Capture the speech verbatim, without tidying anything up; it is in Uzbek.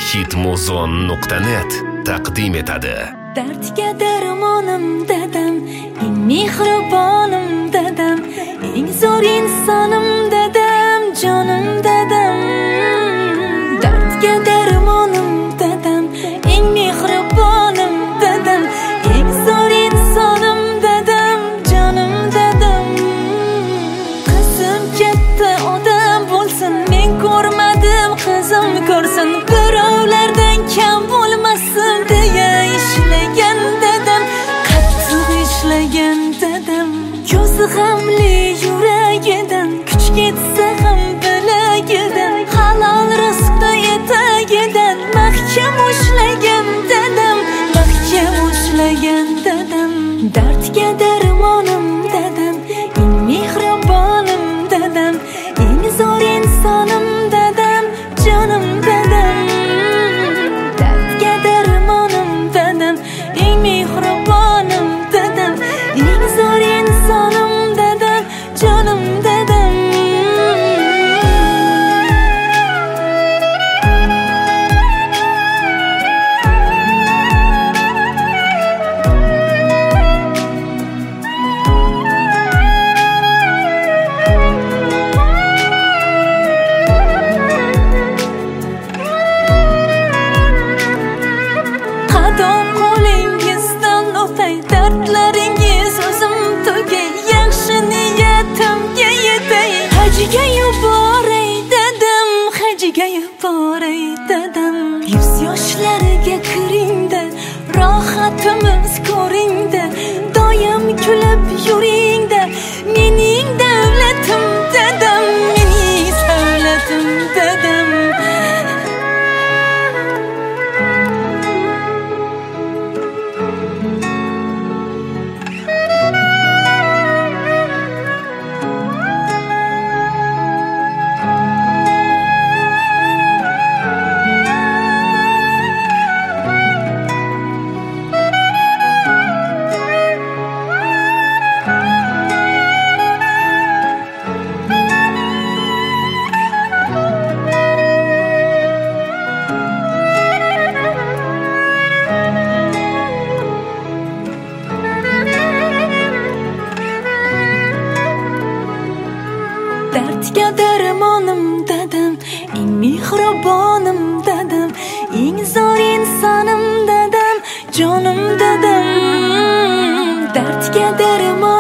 hitmuzon nuqta net taqdim etadi. Dardga darmonim dadam, eng mehribonim dadam, eng zo'r insonim dadam, jonim dadam. Dardga darmonim dadam, eng mehribonim dadam, eng zo'r insonim dadam, jonim dadam. Qizim katta odam bo'lsin, men ko'rmadim, qizim ko'rsin, birovlardan kam bo'lmasin deya ishlagan dadam, qattiq ishlagan dadam. Ko'zi g'amli yuragidan, kuch ketsa ham bilagidan, halol rizqda etagidan mahkam ushlagan dadam, mahkam ushlagan dadam. Dardga darmonim dadam, eng mehribonim dadam, eng zo'r insonim dadam, jonim dadam. Dardga darmonim dadam, eng mehribonim dadam, eng zo'r insonim dadam, jonim dadam. Qadam qo'lingizdan o'tay, dardlaringiz o'zim tugay, yaxshi niyatimga yetay. Hajga yuboray dadam, hajga yuboray dadam. Yuz yoshlarga kiringda, rohatimiz ko'ringda, doim kulib yuringda, mening davlatim dadam, mening savlatim dadam. Dardga darmonim dadam, eng mehribonim dadam, eng zo'r insonim dadam, jonim dadam. Dardga darmonim